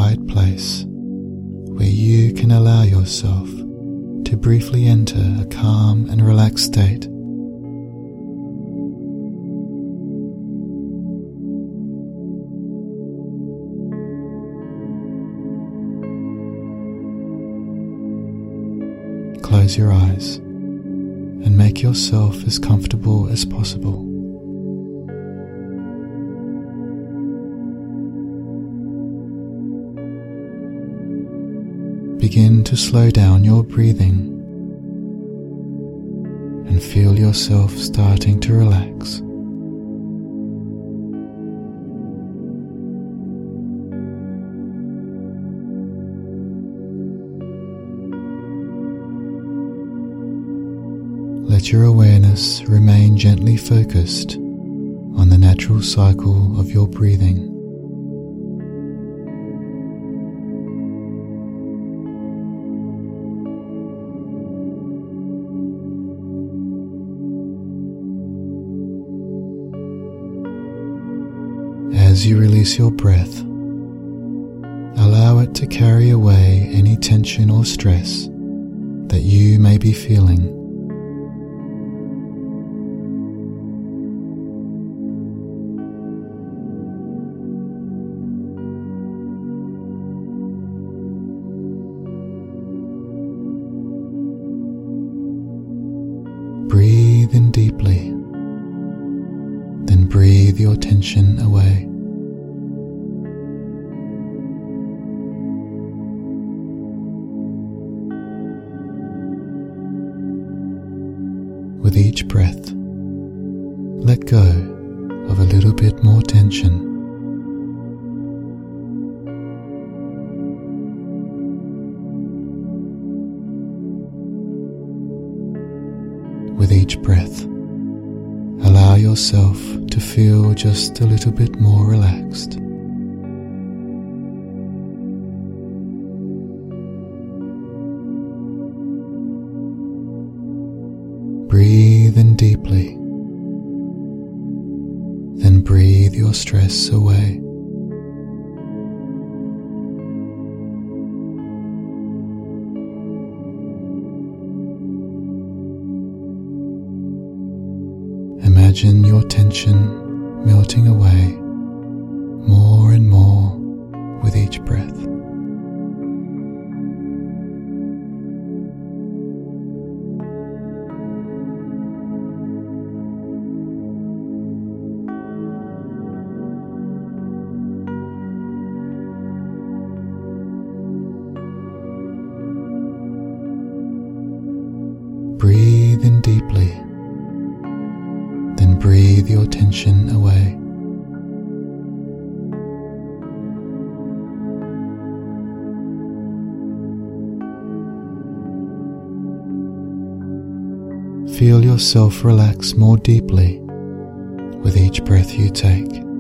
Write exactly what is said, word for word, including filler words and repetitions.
quiet place where you can allow yourself to briefly enter a calm and relaxed state. Close your eyes and make yourself as comfortable as possible. Begin to slow down your breathing and feel yourself starting to relax. Let your awareness remain gently focused on the natural cycle of your breathing. As you release your breath, allow it to carry away any tension or stress that you may be feeling. Breathe in deeply, then breathe your tension away. With each breath, let go of a little bit more tension. With each breath, allow yourself to feel just a little bit more relaxed. Breathe in deeply, then breathe your stress away. Imagine your tension melting away more and more with each breath. Breathe in deeply, then breathe your tension away. Feel yourself relax more deeply with each breath you take.